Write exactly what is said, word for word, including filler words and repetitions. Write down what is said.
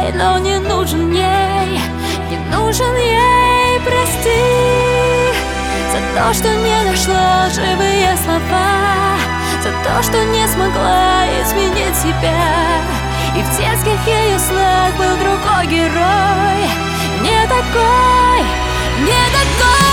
жалеть, но не нужен ей, не нужен ей, прости за то, что не нашла живые слова, за то, что не смогла изменить себя. И в детских ее снах был другой герой, не такой, не такой.